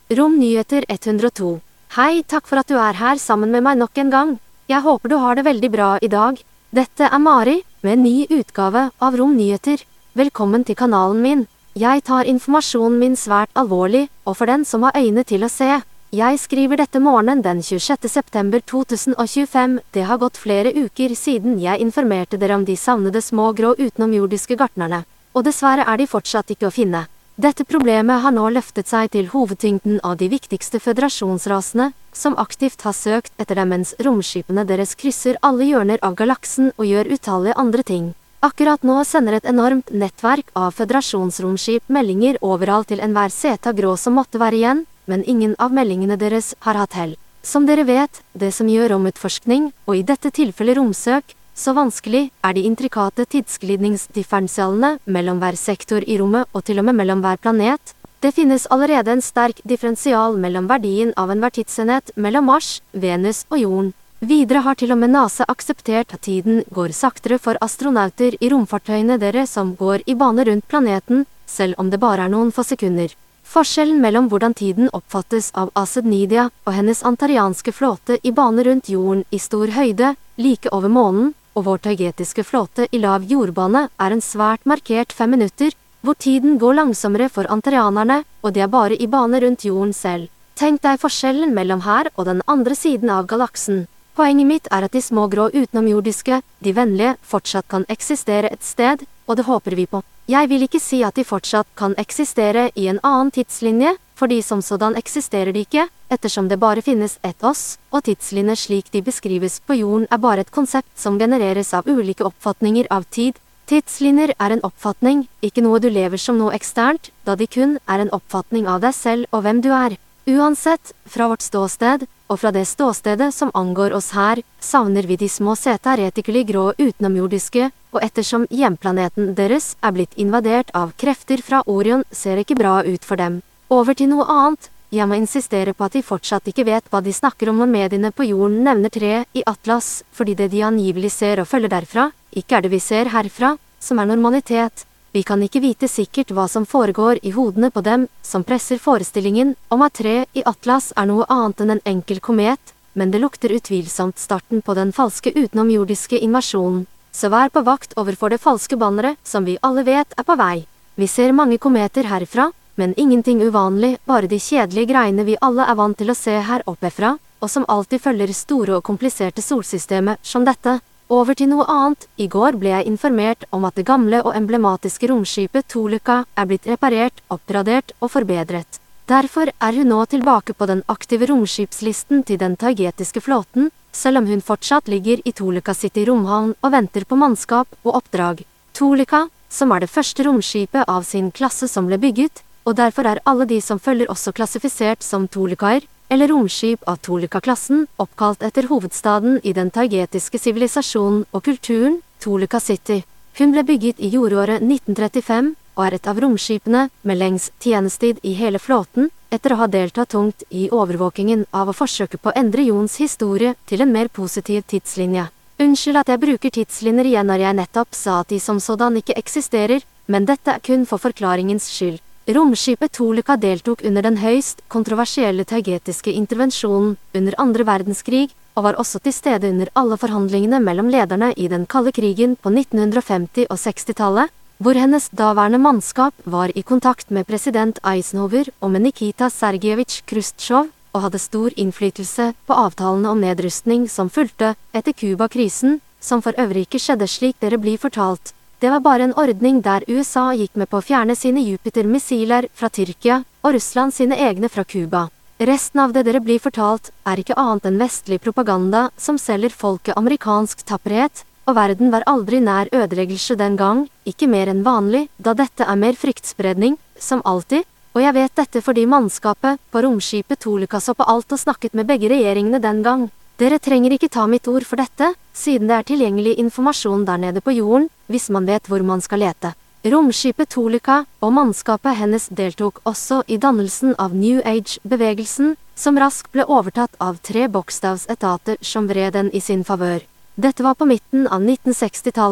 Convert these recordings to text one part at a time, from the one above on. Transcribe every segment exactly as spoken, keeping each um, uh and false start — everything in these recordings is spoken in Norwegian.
Romnyheter ett hundre og to. Hei, takk for at du er her sammen med meg nok en gang. Jeg håper du har det veldig bra i dag. Dette er Mari, med en ny utgave av Romnyheter. Velkommen til kanalen min. Jeg tar informasjonen min svært alvorlig, og for den som har øyne til å se. Jeg skriver dette morgenen den tjuesjette september to tusen og tjuefem. Det har gått flere uker siden jeg informerte dere om de savnede små grå utenomjordiske gartnerne. Og dessverre er de fortsatt ikke å finne. Dette problemet har nå løftet seg til hovedtyngden av de viktigste føderasjonsrasene, som aktivt har søkt etter dem mens romskipene deres krysser alle hjørner av galaksen og gjør utallige andre ting. Akkurat nå sender et enormt nettverk av føderasjonsromskip meldinger overalt til enhver seta grå som måtte være igjen, men ingen av meldingene deres har hatt hell. Som dere vet, det som gjør romutforskning, og i dette tilfellet romsøk, så vanskelig er de intrikate tidsglidningsdifferensialene mellom hver sektor i rommet og til og med mellom hver planet. Det finnes allerede en sterk differensial mellom verdien av enhver tidsenhet mellom Mars, Venus og Jorden. Videre har til og med NASA akseptert at tiden går saktere for astronauter i romfartøyene dere som går i bane rundt planeten, selv om det bare er noen få sekunder. Forskjellen mellom hvordan tiden oppfattes av Asid Nidia og hennes antarianske flåte i bane rundt jorden i stor høyde, like over månen, og vår teugetiske flåte i lav jordbane er en svært markert fem minutter, hvor tiden går langsommere for antarianerne, og de er bare i bane rundt jorden selv. Tenk deg forskjellen mellom her og den andre siden av galaksen. Poenget mitt er at de små grå utenomjordiske, de vennlige, fortsatt kan eksistere et sted, og det håper vi på. Jeg vil ikke si at de fortsatt kan eksistere i en annen tidslinje, fordi som sådan eksisterer de ikke, ettersom det bare finnes ett oss, og tidslinjer slik de beskrives på jorden er bare et konsept som genereres av ulike oppfatninger av tid. Tidslinjer er en oppfatning, ikke noe du lever som noe eksternt, da de kun er en oppfatning av deg selv og hvem du er. Uansett, fra vårt ståsted, og fra det ståstedet som angår oss her, savner vi de små seta retikuli grå utenomjordiske, og ettersom hjemplaneten deres er blitt invadert av krefter fra Orion, ser ikke bra ut for dem. Over til noe annet. Jeg må insistere på at de fortsatt ikke vet hva de snakker om når mediene på jorden nevner tre i Atlas, fordi det de angivelig ser og følger derfra, ikke er det vi ser herfra, som er normalitet. Vi kan ikke vite sikkert hva som foregår i hodene på dem, som presser forestillingen om at tre i Atlas er noe annet enn en enkel komet, men det lukter utvilsomt starten på den falske utenomjordiske invasjonen. Så vær på vakt overfor det falske banneret, som vi alle vet er på vei. Vi ser mange kometer herfra, men ingenting uvanlig, bare de kjedelige greiene vi alle er vant til å se her oppe fra, og som alltid følger store og kompliserte solsystemer som dette. Over til noe annet. I går ble jeg informert om at det gamle og emblematiske romskipet Toluca er blitt reparert, oppgradert og forbedret. Derfor er hun nå tilbake på den aktive romskipslisten til den teugetiske flåten, selv om hun fortsatt ligger i Toluca City romhavn og venter på mannskap og oppdrag. Toluca, som er det første romskipet av sin klasse som ble bygget, og derfor er alle de som følger også klassifisert som Tolucaer, eller romskip av Toluca-klassen, oppkalt etter hovedstaden i den teugetiske sivilisasjonen og kulturen, Toluca City. Hun ble bygget i jordåret nitten trettifem, og er et av romskipene med lengst tjenestetid i hele flåten, etter å ha deltatt tungt i overvåkingen av å forsøke på å endre jordens historie til en mer positiv tidslinje. Unnskyld at jeg bruker tidslinjer igjen når jeg nettopp sa at de som sådan ikke eksisterer, men dette er kun for forklaringens skyld. Romskipet Toluca deltok under den høyst kontroversielle teugetiske intervensjonen under andre verdenskrig, og var også til stede under alle forhandlingene mellom lederne i den kalde krigen på nitten femti- og sekstitallet, hvor hennes daværende mannskap var i kontakt med president Eisenhower og med Nikita Sergejevitsj Khrusjtsjov, og hadde stor innflytelse på avtalene om nedrustning som fulgte etter Cuba-krisen, som for øvrig ikke skjedde slik dere blir fortalt. Det var bare en ordning der U S A gikk med på å fjerne sine Jupiter-missiler fra Tyrkia, og Russland sine egne fra Cuba. Resten av det dere blir fortalt, er ikke annet enn vestlig propaganda som selger folket amerikansk tapperhet, og verden var aldri nær ødeleggelse den gang, ikke mer enn vanlig, da dette er mer fryktspredning, som alltid, og jeg vet dette fordi mannskapet på romskipet Toluca så på alt og snakket med begge regjeringene den gang. Dere trenger ikke ta mitt ord for dette, siden det er tilgjengelig informasjon der nede på jorden, hvis man vet hvor man skal lete. Romskipet Toluca og mannskapet hennes deltok også i dannelsen av New Age-bevegelsen, som raskt ble overtatt av tre bokstavsetater som vred den i sin favør. Dette var på midten av nitten sekstitallet,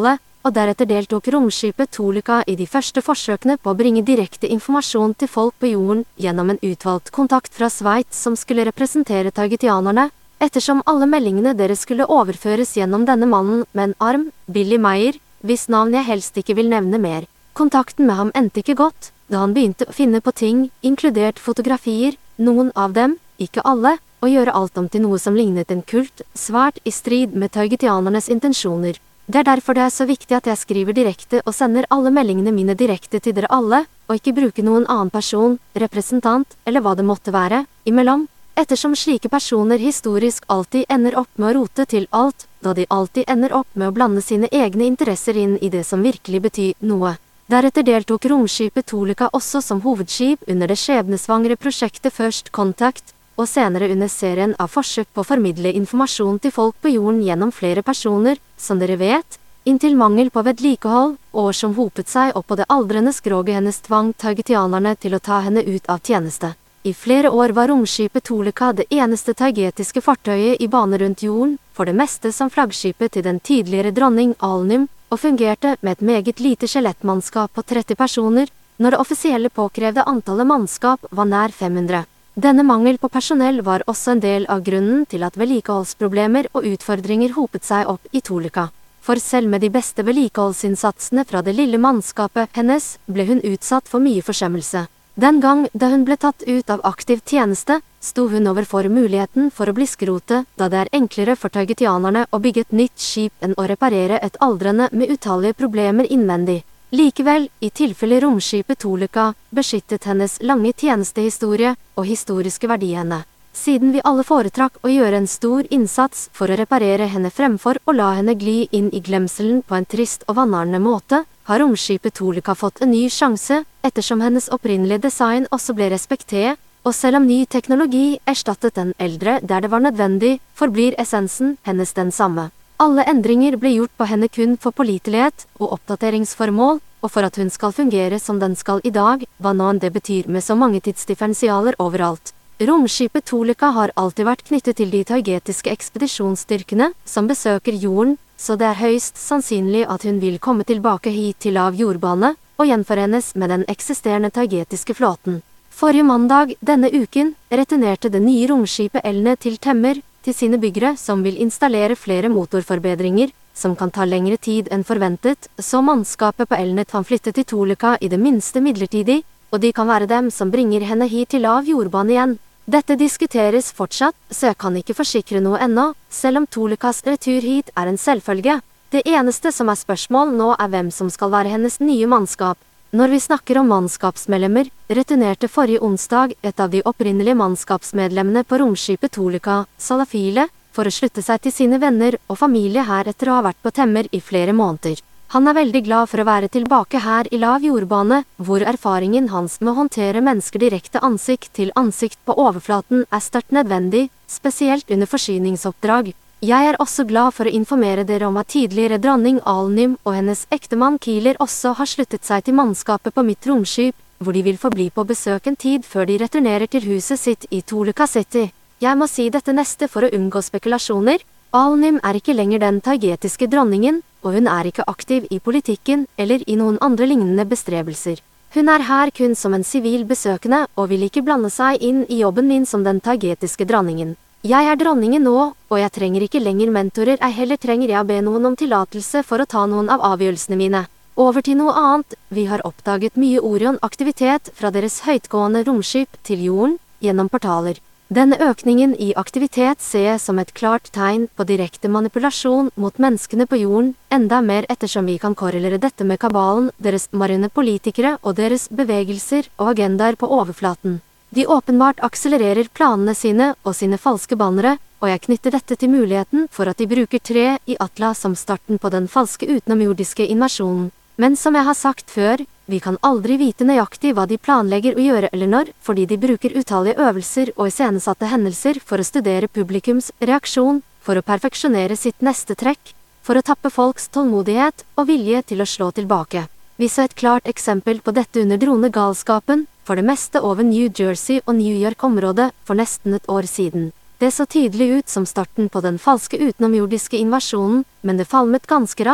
og deretter deltok romskipet Toluca i de første forsøkene på å bringe direkte informasjon til folk på jorden gjennom en utvalgt kontakt fra Sveits som skulle representere taigetianerne, ettersom alle meldingene deres skulle overføres gjennom denne mannen med en arm, Billy Meyer, hvis navn jeg helst ikke vil nevne mer. Kontakten med ham endte ikke godt, da han begynte å finne på ting, inkludert fotografier, noen av dem, ikke alle, og gjøre alt om til noe som lignet en kult, svært i strid med taigetianernes intensjoner. Det er derfor det er så viktig at jeg skriver direkte og sender alle meldingene mine direkte til dere alle, og ikke bruke noen annen person, representant, eller hva det måtte være, imellom, ettersom slike personer historisk alltid ender opp med å rote til alt, da de alltid ender opp med å blande sine egne interesser inn i det som virkelig betyr noe. Deretter deltok romskipet Toluca også som hovedskip under det skjebnesvangre prosjektet First Contact, og senere under serien av forsøk på å formidle informasjon til folk på jorden gjennom flere personer, som dere vet, inntil mangel på vedlikehold, og som hopet seg opp på det aldrende skroget hennes tvang taigetianerne til å ta henne ut av tjeneste. I flere år var romskipet Toluca det eneste taigetiske fartøyet i bane rundt jorden, for det meste som flaggskipet til den tidligere dronning Alnum, og fungerte med et meget lite skjelettmannskap på tretti personer, når det offisielle påkrevde antallet mannskap var nær fem hundre. Denne mangel på personell var også en del av grunnen til at vedlikeholdsproblemer og utfordringer hopet seg opp i Toluca. For selv med de beste vedlikeholdsinnsatsene fra det lille mannskapet hennes, ble hun utsatt for mye forsømmelse. Den gang da hun ble tatt ut av aktiv tjeneste, sto hun overfor muligheten for å bli skrotet, da det er enklere for taigetianerne å bygge et nytt skip enn å reparere et aldrende med utallige problemer innvendig. Likevel, i tilfelle romskipet Toluca, beskyttet hennes lange tjenestehistorie og historiske verdi henne. Siden vi alle foretrakk å gjøre en stor innsats for å reparere henne fremfor å la henne gli inn i glemselen på en trist og vanærende måte, har romskipet Toluca fått en ny sjanse, ettersom hennes opprinnelige design også ble respektert, og selv om ny teknologi erstattet den eldre der det var nødvendig, forblir essensen hennes den samme. Alle endringer ble gjort på henne kun for pålitelighet og oppdateringsformål, og for at hun skal fungere som den skal i dag, hva nå enn det betyr med så mange tidsdifferensialer overalt. Romskipet Toluca har alltid vært knyttet til de taigetiske ekspedisjonsstyrkene som besøker jorden, så det er høyst sannsynlig at hun vil komme tilbake hit til lav jordbane og gjenforenes med den eksisterende taigetiske flåten. Forrige mandag denne uken returnerte det nye romskipet Elne til Temmer, til sine byggere som vil installere flere motorforbedringer, som kan ta lengre tid enn forventet, så mannskapet på Elne kan flytte til Toluca i det minste midlertidig, og de kan være dem som bringer henne hit til lav jordbane igjen. Dette diskuteres fortsatt, så jeg kan ikke forsikre noe ennå, selv om Tolucas retur hit er en selvfølge. Det eneste som er spørsmål nå er hvem som skal være hennes nye mannskap. Når vi snakker om mannskapsmedlemmer, returnerte forrige onsdag et av de opprinnelige mannskapsmedlemmene på romskipet Toluca, Salafile, for å slutte seg til sine venner og familie her etter å ha vært på Temmer i flere måneder. Han er veldig glad for å være tilbake her i lav jordbane, hvor erfaringen hans med å håndtere mennesker direkte ansikt til ansikt på overflaten er sterkt nødvendig, spesielt under forsyningsoppdrag. Jeg er også glad for å informere dere om at tidligere dronning Alnum og hennes ektemann Kieler også har sluttet seg til mannskapet på mitt romskip, hvor de vil forbli på besøk en tid før de returnerer til huset sitt i Toluca City. Jeg må si dette neste for å unngå spekulasjoner. Alnum er ikke lenger den taigetiske dronningen, og hun er ikke aktiv i politikken eller i noen andre lignende bestrebelser. Hun er her kun som en sivil besøkende og vil ikke blande seg inn i jobben min som den taigetiske dronningen. Jeg er dronningen nå, og jeg trenger ikke lenger mentorer, ei heller trenger jeg å be noen om tillatelse for å ta noen av avgjørelsene mine. Over til noe annet, vi har oppdaget mye Orion-aktivitet fra deres høytgående romskip til jorden, gjennom portaler. Denne økningen i aktivitet ser jeg som et klart tegn på direkte manipulasjon mot menneskene på jorden, enda mer ettersom vi kan korrelere dette med kabalen, deres marine politikere og deres bevegelser og agendaer på overflaten. De åpenbart akselererer planene sine og sine falske bannere, og jeg knytter dette til muligheten for at de bruker tre i Atla som starten på den falske utenomjordiske invasjonen. Men som jeg har sagt før, vi kan aldri vite nøyaktig hva de planlegger å gjøre eller når, fordi de bruker utallige øvelser og iscenesatte hendelser for å studere publikums reaksjon, for å perfeksjonere sitt neste trekk, for å tappe folks tålmodighet og vilje til å slå tilbake. Vi så et klart eksempel på dette under dronegalskapen, for det meste over New Jersey og New York-området for nesten et år siden. Det så tydelig ut som starten på den falske utenomjordiske invasjonen, men det falmet ganske raskt,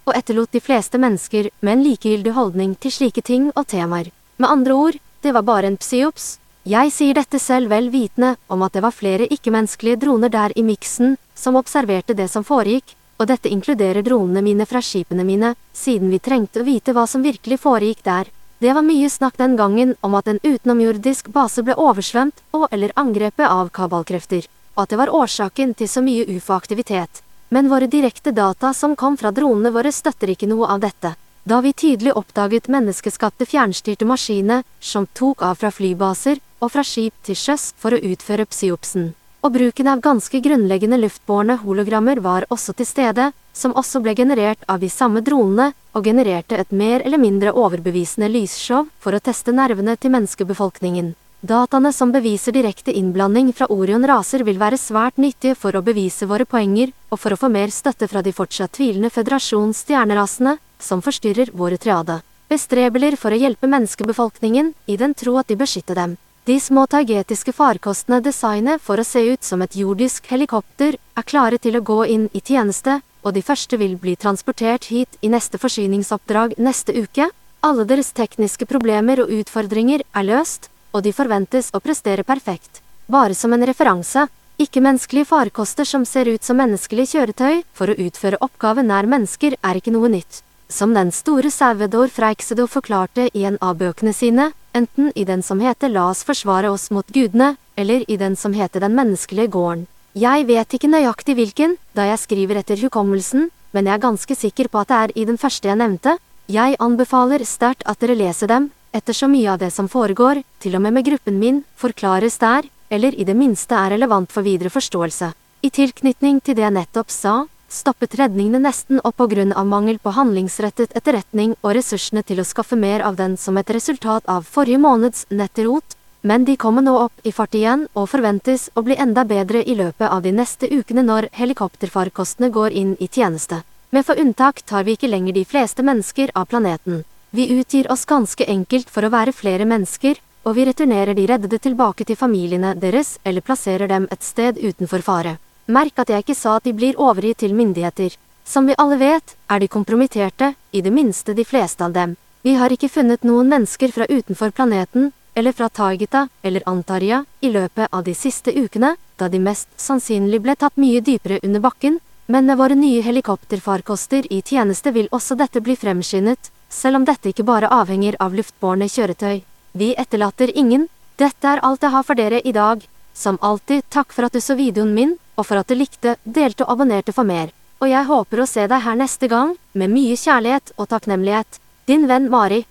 og etterlot de fleste mennesker med en likegyldig holdning til slike ting og temaer. Med andre ord, det var bare en psyops. Jeg sier dette selv vel vitende om at det var flere ikke-menneskelige droner der i miksen som observerte det som foregikk, og dette inkluderer dronene mine fra skipene mine, siden vi trengte å vite hva som virkelig foregikk der. Det var mye snakk den gangen om at en utenomjordisk base ble oversvømt og eller angrepet av kabalkrefter, og at det var årsaken til så mye U F O-aktivitet. Men våre direkte data som kom fra dronene våre støtter ikke noe av dette. Da vi tydelig oppdaget menneskeskapte fjernstyrte maskiner som tok av fra flybaser og fra skip til sjøs for å utføre psyopsen. Og bruken av ganske grunnleggende luftbårne hologrammer var også til stede, som også ble generert av de samme dronene, og genererte et mer eller mindre overbevisende lysshow for å teste nervene til menneskebefolkningen. Dataene som beviser direkte innblanding fra Orion-raser vil være svært nyttige for å bevise våre poenger, og for å få mer støtte fra de fortsatt tvilende føderasjons-stjernerasene, som forstyrrer våre triade. Bestrebeler for å hjelpe menneskebefolkningen, i den tro at de beskytter dem. De små taigetiske farkostene designet for å se ut som et jordisk helikopter er klare til å gå inn i tjeneste, og de første vil bli transportert hit i neste forsyningsoppdrag neste uke. Alle deres tekniske problemer og utfordringer er løst, og de forventes å prestere perfekt. Bare som en referanse, ikke-menneskelige farkoster som ser ut som menneskelige kjøretøy for å utføre oppgaven nær mennesker er ikke noe nytt. Som den store Salvador Freixedo forklarte i en av bøkene sine, enten i den som heter La oss forsvare oss mot gudene, eller i den som heter Den menneskelige gården. Jeg vet ikke nøyaktig hvilken, da jeg skriver etter hukommelsen, men jeg er ganske sikker på at det er i den første jeg nevnte. Jeg anbefaler sterkt at dere leser dem, etter så mye av det som foregår, til og med med gruppen min, forklares der, eller i det minste er relevant for videre forståelse. I tilknytning til det jeg nettopp sa, stoppet redningene nesten opp på grunn av mangel på handlingsrettet etterretning og ressursene til å skaffe mer av den som et resultat av forrige måneds netterot, men de kommer nå opp i fart igjen og forventes å bli enda bedre i løpet av de neste ukene når helikopterfarkostene går inn i tjeneste. Med for unntak tar vi ikke lenger de fleste mennesker av planeten. Vi utgir oss ganske enkelt for å være flere mennesker, og vi returnerer de reddede tilbake til familiene deres eller plasserer dem et sted utenfor fare. Merk at jeg ikke sa at de blir overgitt til myndigheter. Som vi alle vet, er de kompromitterte, i det minste de fleste av dem. Vi har ikke funnet noen mennesker fra utenfor planeten, eller fra Taigeta eller Antaria, i løpet av de siste ukene, da de mest sannsynlig ble tatt mye dypere under bakken, men med våre nye helikopterfarkoster i tjeneste vil også dette bli fremskyndet, selv om dette ikke bare avhenger av luftbårne kjøretøy. Vi etterlater ingen. Dette er alt jeg har for dere i dag. Som alltid, takk for at du så videoen min, og for at du likte, delte og abonnerte for mer. Og jeg håper å se deg her neste gang, med mye kjærlighet og takknemlighet. Din venn Mari.